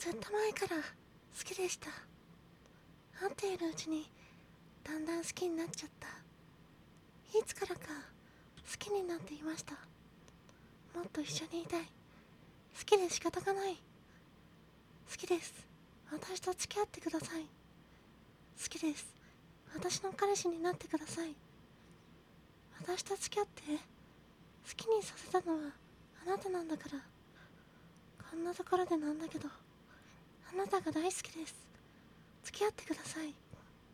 ずっと前から好きでした。会っているうちにだんだん好きになっちゃった。いつからか好きになっていました。もっと一緒にいたい。好きで仕方がない。好きです。私と付き合ってください。好きです。私の彼氏になってください。私と付き合って。好きにさせたのはあなたなんだから。こんなところでなんだけど、あなたが大好きです。付き合ってください。